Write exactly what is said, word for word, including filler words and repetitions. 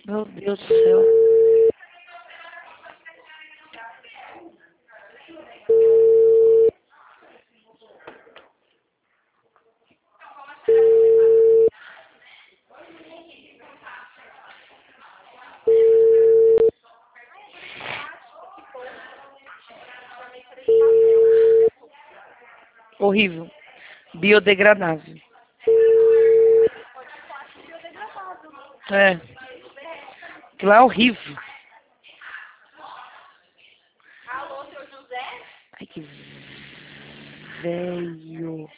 Meu Deus do céu. Horrível. Biodegradável. É. Aquilo lá é horrível. Alô, seu José? Ai, que velho.